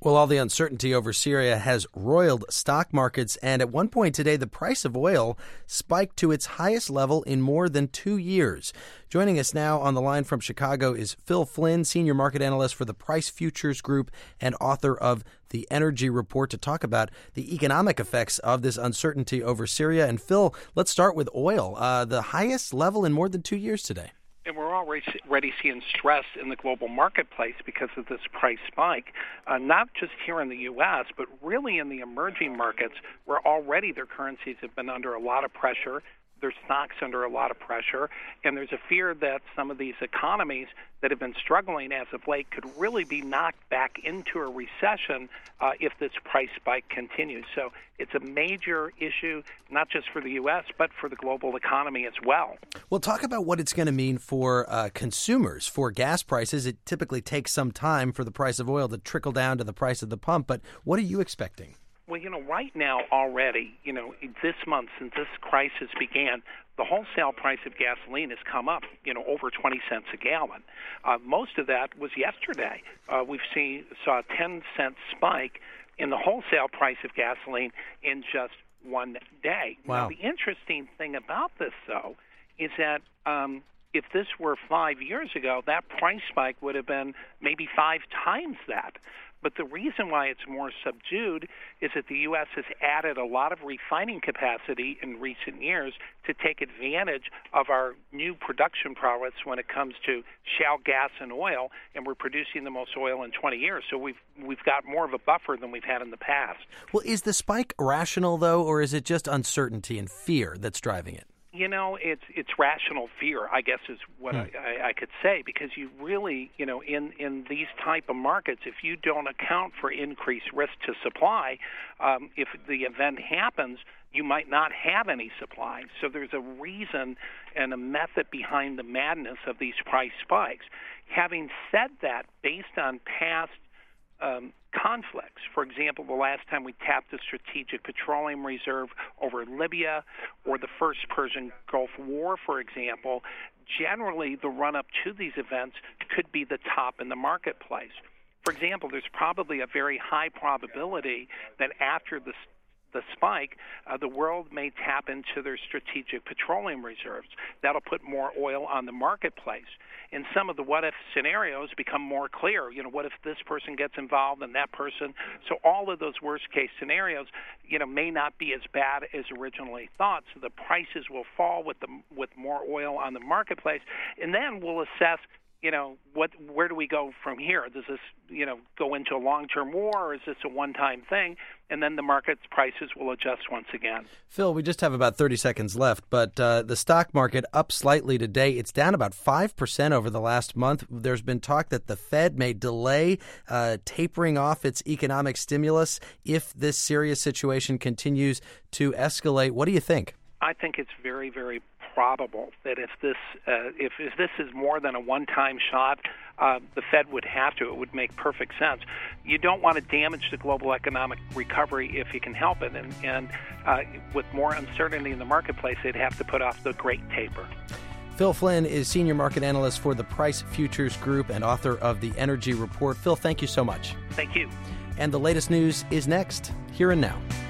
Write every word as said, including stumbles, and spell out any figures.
Well, all the uncertainty over Syria has roiled stock markets, and at one point today, the price of oil spiked to its highest level in more than two years. Joining us now on the line from Chicago is Phil Flynn, senior market analyst for the Price Futures Group and author of The Energy Report, to talk about the economic effects of this uncertainty over Syria. And Phil, let's start with oil, uh, the highest level in more than two years today. And we're already seeing stress in the global marketplace because of this price spike, uh, not just here in the U S, but really in the emerging markets where already their currencies have been under a lot of pressure, their stocks under a lot of pressure, and there's a fear that some of these economies that have been struggling as of late could really be knocked back into a recession uh, if this price spike continues. So it's a major issue, not just for the U S, but for the global economy as well. Well, talk about what it's going to mean for uh, consumers, for gas prices. It typically takes some time for the price of oil to trickle down to the price of the pump, but what are you expecting? Well, you know, right now already, you know, this month since this crisis began, the wholesale price of gasoline has come up, you know, over twenty cents a gallon. Uh, most of that was yesterday. Uh, we've seen saw a ten cent spike in the wholesale price of gasoline in just one day. Wow. Now, the interesting thing about this, though, is that um, if this were five years ago, that price spike would have been maybe five times that. But the reason why it's more subdued is that the U S has added a lot of refining capacity in recent years to take advantage of our new production prowess when it comes to shale gas and oil, and we're producing the most oil in twenty years. So we've we've got more of a buffer than we've had in the past. Well, is the spike rational, though, or is it just uncertainty and fear that's driving it? You know, it's it's rational fear, I guess, is what hmm. I, I could say, because you really, you know, in, in these type of markets, if you don't account for increased risk to supply, um, if the event happens, you might not have any supply. So there's a reason and a method behind the madness of these price spikes. Having said that, based on past um, conflicts. For example, the last time we tapped the Strategic Petroleum Reserve over Libya, or the first Persian Gulf War, for example, generally the run-up to these events could be the top in the marketplace. For example, there's probably a very high probability that after the the spike, uh, the world may tap into their strategic petroleum reserves. That'll put more oil on the marketplace. And some of the what-if scenarios become more clear. You know, what if this person gets involved and that person? So all of those worst-case scenarios, you know, may not be as bad as originally thought. So the prices will fall with the with more oil on the marketplace, and then we'll assess, you know, what, where do we go from here? Does this, you know, go into a long-term war, or is this a one-time thing? And then the market's prices will adjust once again. Phil, we just have about thirty seconds left, but uh, the stock market up slightly today. It's down about five percent over the last month. There's been talk that the Fed may delay uh, tapering off its economic stimulus if this Syria situation continues to escalate. What do you think? I think it's very, very probable that if this uh, if, if this is more than a one-time shot, uh, the Fed would have to. It would make perfect sense. You don't want to damage the global economic recovery if you can help it, and, and uh, with more uncertainty in the marketplace, they'd have to put off the great taper. Phil Flynn is senior market analyst for the Price Futures Group and author of The Energy Report. Phil, thank you so much. Thank you. And the latest news is next, here and now.